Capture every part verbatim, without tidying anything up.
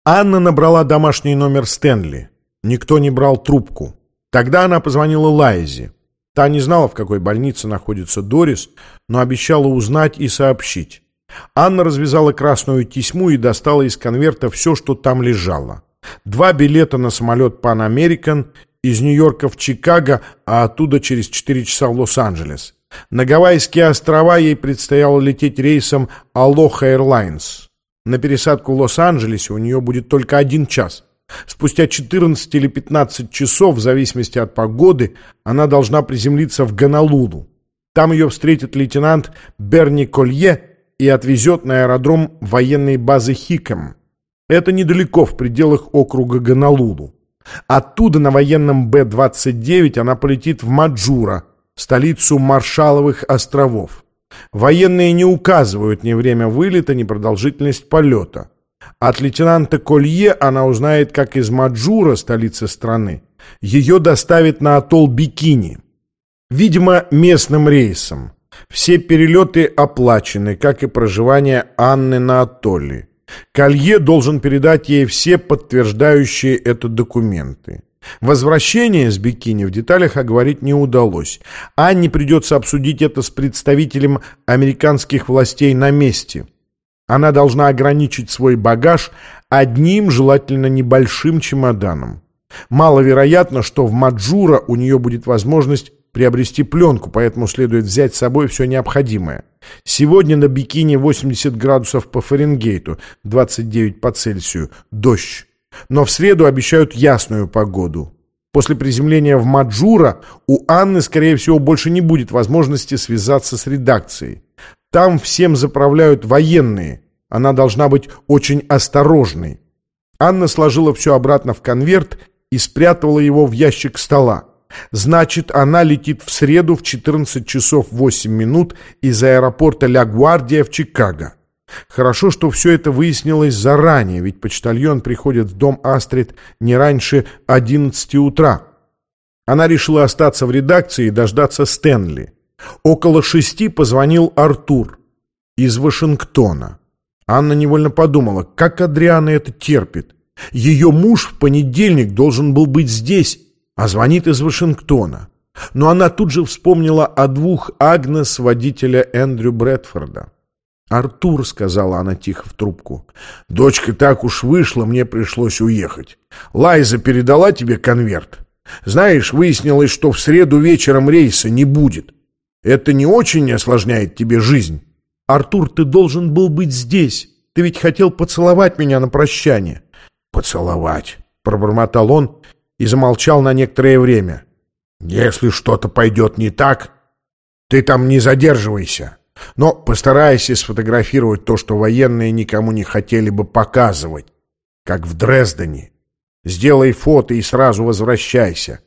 Анна набрала домашний номер Стэнли. Никто не брал трубку. Тогда она позвонила Лайзе. Та не знала, в какой больнице находится Дорис, но обещала узнать и сообщить. Анна развязала красную тесьму и достала из конверта все, что там лежало. Два билета на самолет Pan American из Нью-Йорка в Чикаго, а оттуда через четыре часа в Лос-Анджелес. На Гавайские острова ей предстояло лететь рейсом Aloha Airlines. На пересадку в Лос-Анджелесе у нее будет только один час. Спустя четырнадцать или пятнадцать часов, в зависимости от погоды, она должна приземлиться в Гонолулу. Там ее встретит лейтенант Берни Колье и отвезет на аэродром военной базы Хиком. Это недалеко, в пределах округа Гонолулу. Оттуда на военном Бэ двадцать девять она полетит в Маджура, столицу Маршалловых островов. Военные не указывают ни время вылета, ни продолжительность полета. От лейтенанта Колье она узнает, как из Маджура, столицы страны, ее доставят на атолл Бикини. Видимо, местным рейсом. Все перелеты оплачены, как и проживание Анны на атолле. Колье должен передать ей все подтверждающие это документы. Возвращение с Бикини в деталях оговорить не удалось. Анне придется обсудить это с представителем американских властей на месте. Она должна ограничить свой багаж одним, желательно небольшим чемоданом. Маловероятно, что в Маджура у нее будет возможность приобрести пленку, поэтому следует взять с собой все необходимое. Сегодня на Бикини восемьдесят градусов по Фаренгейту, двадцать девять по Цельсию, дождь. Но в среду обещают ясную погоду. После приземления в Маджура у Анны, скорее всего, больше не будет возможности связаться с редакцией. Там всем заправляют военные. Она должна быть очень осторожной. Анна сложила все обратно в конверт и спрятала его в ящик стола. Значит, она летит в среду в четырнадцать часов восемь минут из аэропорта Ля Гвардия в Чикаго. Хорошо, что все это выяснилось заранее, ведь почтальон приходит в дом Астрид не раньше одиннадцати утра. Она решила остаться в редакции и дождаться Стэнли. Около шести позвонил Артур из Вашингтона. Анна невольно подумала, как Адриана это терпит. Ее муж в понедельник должен был быть здесь, а звонит из Вашингтона. Но она тут же вспомнила о двух Агнес водителя Эндрю Брэдфорда. «Артур», — сказала она тихо в трубку, — «дочка, так уж вышла, мне пришлось уехать. Лайза передала тебе конверт. Знаешь, выяснилось, что в среду вечером рейса не будет. Это не очень осложняет тебе жизнь?» «Артур, ты должен был быть здесь. Ты ведь хотел поцеловать меня на прощание». «Поцеловать», — пробормотал он и замолчал на некоторое время. «Если что-то пойдет не так, ты там не задерживайся. Но постарайся сфотографировать то, что военные никому не хотели бы показывать, как в Дрездене. Сделай фото и сразу возвращайся.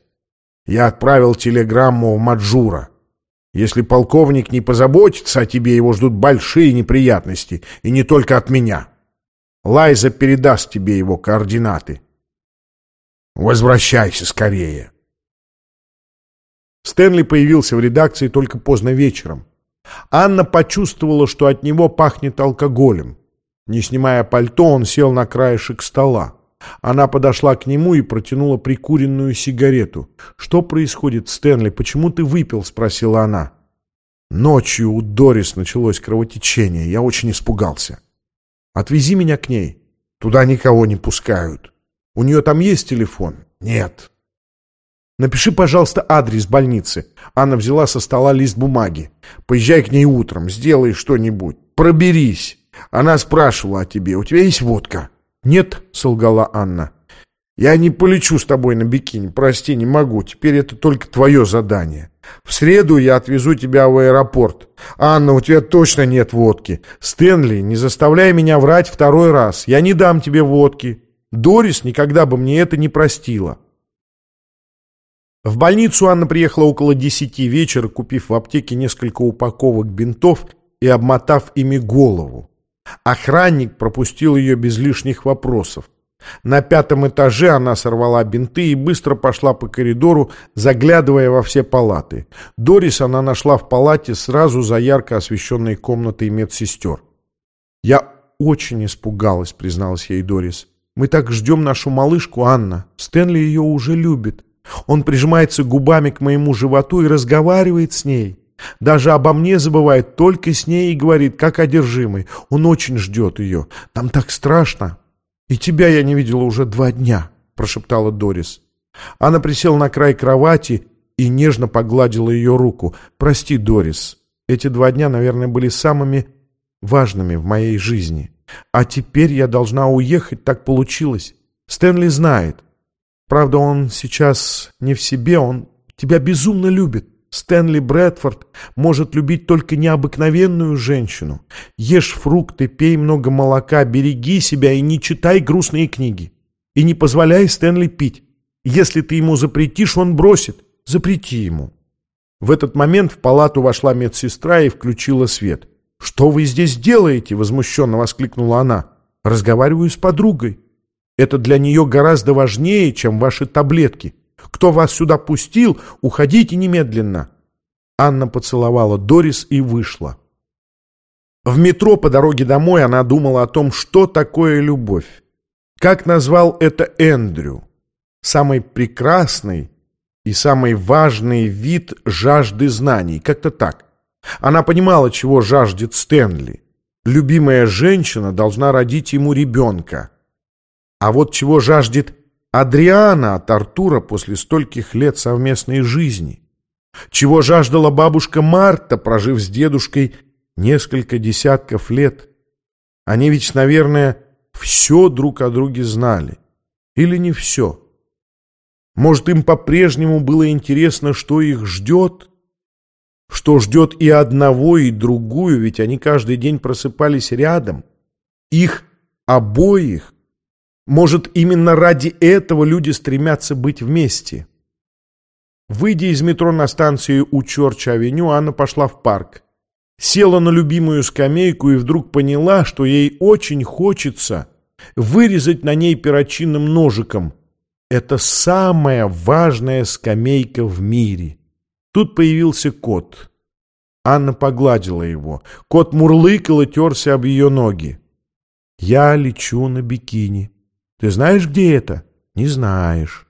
Я отправил телеграмму в Маджура. Если полковник не позаботится о тебе, его ждут большие неприятности, и не только от меня. Лайза передаст тебе его координаты. Возвращайся скорее». Стэнли появился в редакции только поздно вечером. Анна почувствовала, что от него пахнет алкоголем. Не снимая пальто, он сел на краешек стола. Она подошла к нему и протянула прикуренную сигарету. «Что происходит, Стэнли? Почему ты выпил?» — спросила она. «Ночью у Дорис началось кровотечение. Я очень испугался. Отвези меня к ней. Туда никого не пускают. У нее там есть телефон?» «Нет». «Напиши, пожалуйста, адрес больницы». Анна взяла со стола лист бумаги. «Поезжай к ней утром, сделай что-нибудь. Проберись. Она спрашивала о тебе. У тебя есть водка?» «Нет», — солгала Анна. «Я не полечу с тобой на Бикини. Прости, не могу. Теперь это только твое задание. В среду я отвезу тебя в аэропорт. Анна, у тебя точно нет водки. Стэнли, не заставляй меня врать второй раз. Я не дам тебе водки. Дорис никогда бы мне это не простила». В больницу Анна приехала около десяти вечера, купив в аптеке несколько упаковок бинтов и обмотав ими голову. Охранник пропустил ее без лишних вопросов. На пятом этаже она сорвала бинты и быстро пошла по коридору, заглядывая во все палаты. Дорис она нашла в палате сразу за ярко освещенной комнатой медсестер. «Я очень испугалась», — призналась ей Дорис. Мы так ждем нашу малышку, Анна. Стэнли ее уже любит. Он прижимается губами к моему животу и разговаривает с ней. Даже обо мне забывает, только с ней и говорит, как одержимый. Он очень ждет ее. Там так страшно. И тебя я не видела уже два дня, прошептала Дорис. Анна присела на край кровати и нежно погладила ее руку. Прости, Дорис, эти два дня, наверное, были самыми важными в моей жизни. А теперь я должна уехать, так получилось. Стэнли знает. Правда, он сейчас не в себе, он тебя безумно любит. Стэнли Брэдфорд может любить только необыкновенную женщину. Ешь фрукты, пей много молока, береги себя и не читай грустные книги. И не позволяй Стэнли пить. Если ты ему запретишь, он бросит. Запрети ему. В этот момент в палату вошла медсестра и включила свет. «Что вы здесь делаете?» — возмущенно воскликнула она. «Разговариваю с подругой. Это для нее гораздо важнее, чем ваши таблетки. Кто вас сюда пустил, уходите немедленно». Анна поцеловала Дорис и вышла. В метро по дороге домой она думала о том, что такое любовь. Как назвал это Эндрю? Самый прекрасный и самый важный вид жажды знаний. Как-то так. Она понимала, чего жаждет Стэнли. Любимая женщина должна родить ему ребенка. А вот чего жаждет Адриана от Артура после стольких лет совместной жизни? Чего жаждала бабушка Марта, прожив с дедушкой несколько десятков лет? Они ведь, наверное, все друг о друге знали. Или не все? Может, им по-прежнему было интересно, что их ждет? Что ждет и одного, и другую, ведь они каждый день просыпались рядом. Их обоих. Может, именно ради этого люди стремятся быть вместе. Выйдя из метро на станции у Чорч-авеню, Анна пошла в парк. Села на любимую скамейку и вдруг поняла, что ей очень хочется вырезать на ней перочинным ножиком. Это самая важная скамейка в мире. Тут появился кот. Анна погладила его. Кот мурлыкал и терся об ее ноги. «Я лечу на бикини. Ты знаешь, где это?» «Не знаешь».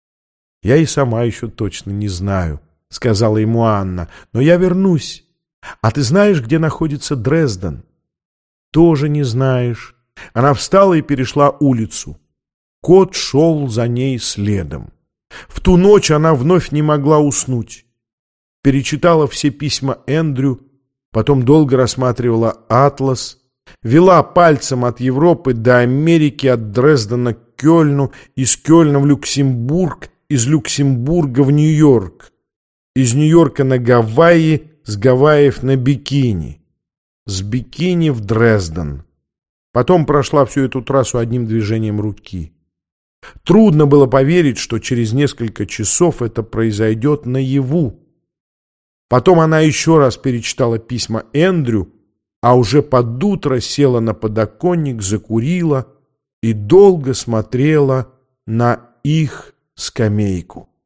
«Я и сама еще точно не знаю», — сказала ему Анна. «Но я вернусь. А ты знаешь, где находится Дрезден?» «Тоже не знаешь». Она встала и перешла улицу. Кот шел за ней следом. В ту ночь она вновь не могла уснуть. Перечитала все письма Эндрю, потом долго рассматривала атлас, вела пальцем от Европы до Америки, от Дрездена к Кёльну, из Кёльна в Люксембург, из Люксембурга в Нью-Йорк, из Нью-Йорка на Гавайи, с Гавайев на Бикини, с Бикини в Дрезден. Потом прошла всю эту трассу одним движением руки. Трудно было поверить, что через несколько часов это произойдет наяву. Потом она еще раз перечитала письма Эндрю, а уже под утро села на подоконник, закурила и долго смотрела на их скамейку.